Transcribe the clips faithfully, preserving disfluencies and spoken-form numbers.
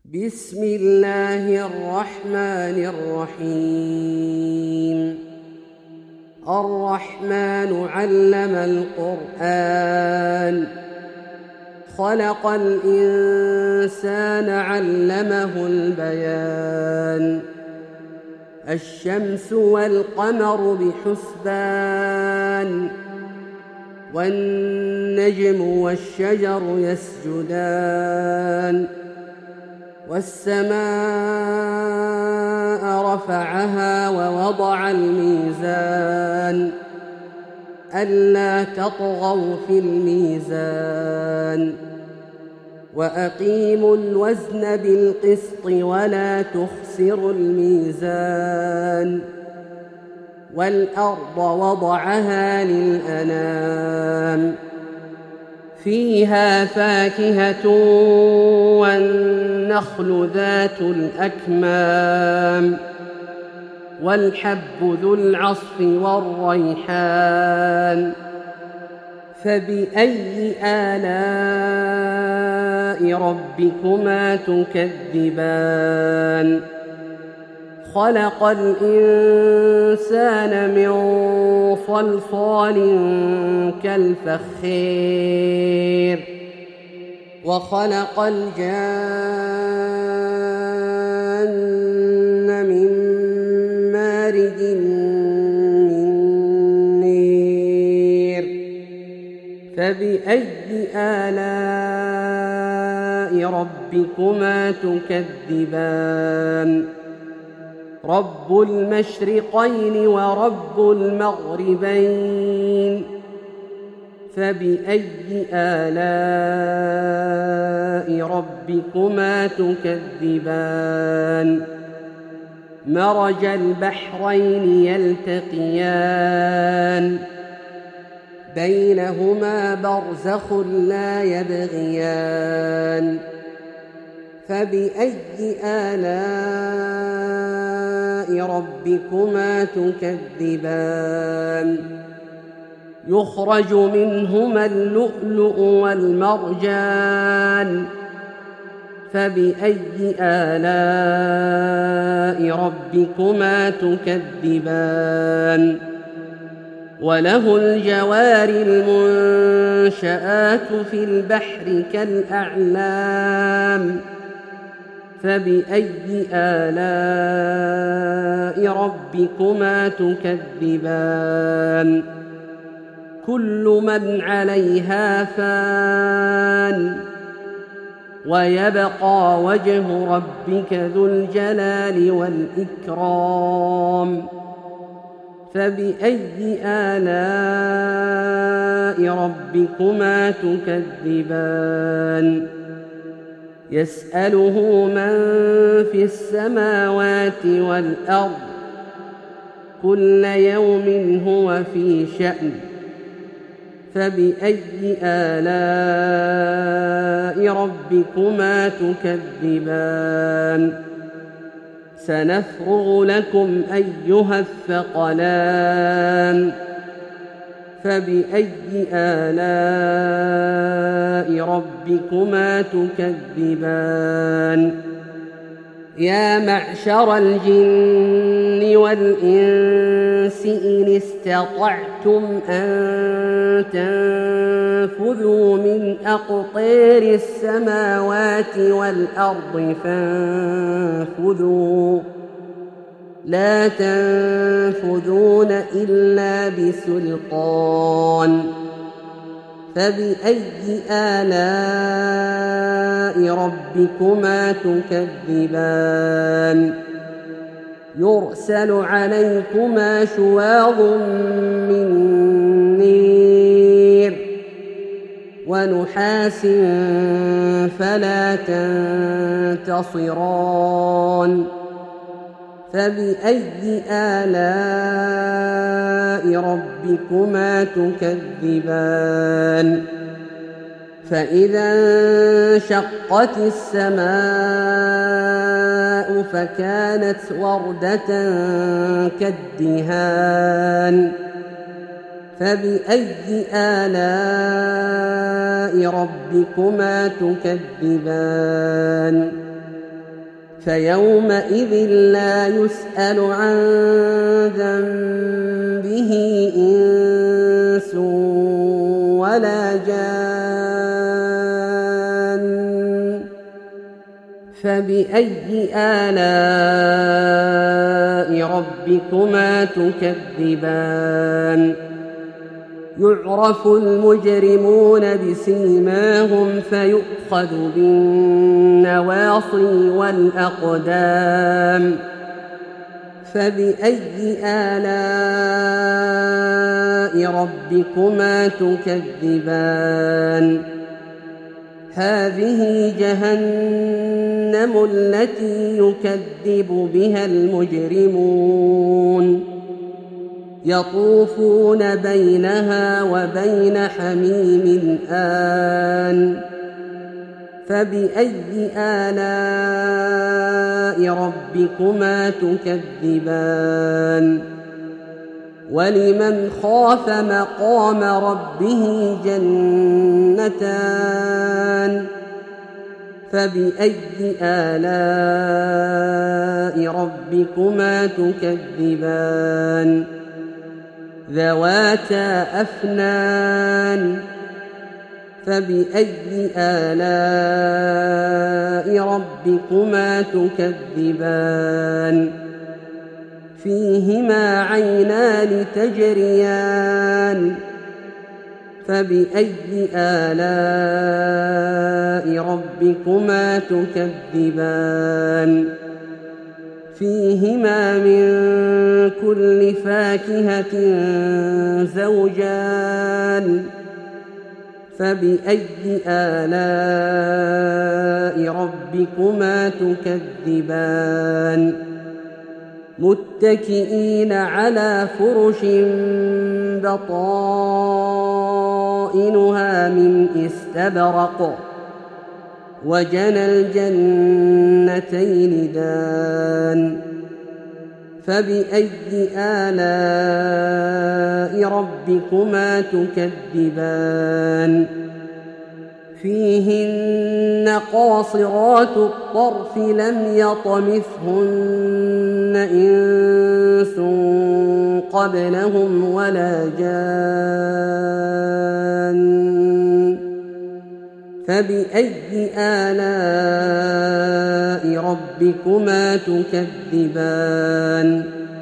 بسم الله الرحمن الرحيم. الرحمن علم القرآن، خلق الإنسان علمه البيان. الشمس والقمر بحسبان، والنجم والشجر يسجدان. والسماء رفعها ووضع الميزان، ألا تطغوا في الميزان. وأقيموا الوزن بالقسط ولا تخسروا الميزان. والأرض وضعها للأنام، فيها فاكهة والنخل ذات الأكمام. والحب ذو العصف والريحان. فبأي آلاء ربكما تكذبان؟ خلق الإنسان من صلصال كالفخير، وخلق الجان من مارج من نير. فبأي آلاء ربكما تكذبان؟ رب المشرقين ورب المغربين. فبأي آلاء ربكما تكذبان؟ مرج البحرين يلتقيان، بينهما برزخ لا يبغيان. فبأي آلاء ربكما تكذبان؟ يخرج منهما اللؤلؤ والمرجان. فبأي آلاء ربكما تكذبان؟ وله الجوار المنشآت في البحر كالأعلام. فبأي آلاء ربكما تكذبان؟ كل من عليها فان، ويبقى وجه ربك ذو الجلال والإكرام. فبأي آلاء ربكما تكذبان؟ يسأله من في السماوات والأرض، كل يوم هو في شأن. فبأي آلاء ربكما تكذبان؟ سنفرغ لكم أيها الثقلان. فبأي آلاء ربكما تكذبان؟ يا معشر الجن والإنس إن استطعتم أن تنفذوا من أقطار السماوات والأرض فانفذوا، لا تنفذون إلا بسلطان. فبأي آلاء ربكما تكذبان؟ يرسل عليكما شواظ من نير ونحاس فلا تنتصران. فبأي آلاء ربكما تكذبان؟ فإذا انشقت السماء فكانت وردة كالدهان. فبأي آلاء ربكما تكذبان؟ فيومئذ لا يسأل عن ذنبه إنس ولا جان. فبأي آلاء ربكما تكذبان؟ يعرف المجرمون بسيماهم فيؤخذ بالنواصي والأقدام. فبأي آلاء ربكما تكذبان؟ هذه جهنم التي يكذب بها المجرمون، يطوفون بينها وبين حميم آن. فبأي آلاء ربكما تكذبان؟ ولمن خاف مقام ربه جنتان. فبأي آلاء ربكما تكذبان؟ ذواتا أفنان. فبأي آلاء ربكما تكذبان؟ فيهما عينان تجريان. فبأي آلاء ربكما تكذبان؟ فيهما من كل فاكهة زوجان. فبأي آلاء ربكما تكذبان؟ متكئين على فرش بطائنها من استبرق، وجنى الجنتين دان. فبأي آلاء ربكما تكذبان؟ فيهن قاصرات الطرف لم يطمثهن إنس قبلهم ولا جان. فبأي آلاء ربكما تكذبان؟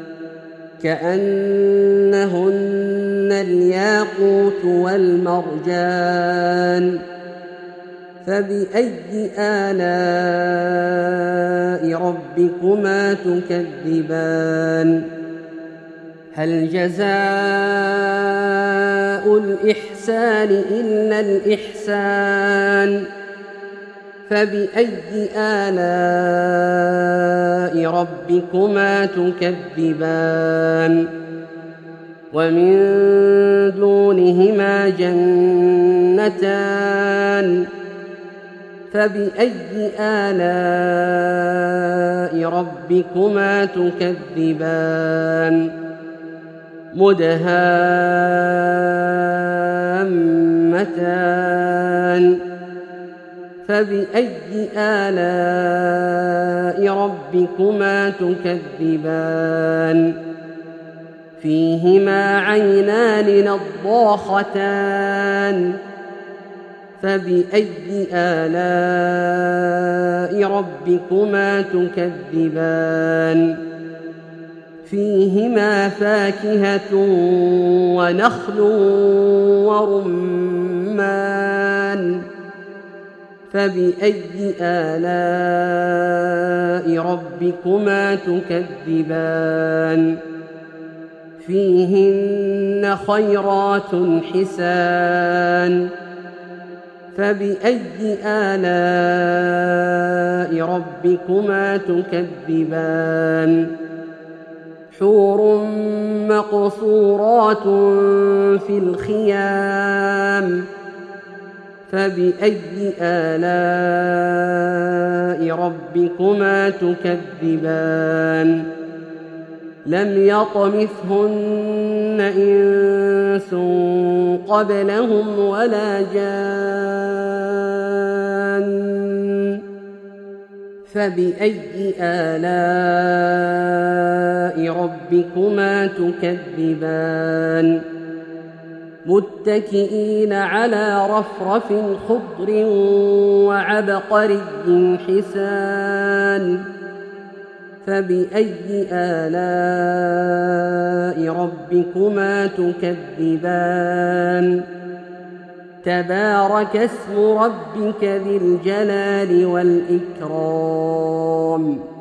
كأنهن الياقوت والمرجان. فبأي آلاء ربكما تكذبان؟ هل جزاء الإحسان إلا الإحسان؟ فبأي آلاء ربكما تكذبان؟ ومن دونهما جنتان. فبأي آلاء ربكما تكذبان؟ مدهامتان. فبأي آلاء ربكما تكذبان؟ فيهما عينان نضاختان. فبأي آلاء ربكما تكذبان؟ فيهما فاكهة ونخل ورمان. فبأي آلاء ربكما تكذبان؟ فيهن خيرات حسان. فبأي آلاء ربكما تكذبان؟ حور مقصورات في الخيام. فبأي آلاء ربكما تكذبان؟ لم يطمثهن إنس قبلهم ولا جان. فبأي آلاء ربكما تكذبان متكئين على رفرف خضر وعبقري حسان فبأي آلاء ربكما تكذبان تبارك اسم ربك ذي الجلال والإكرام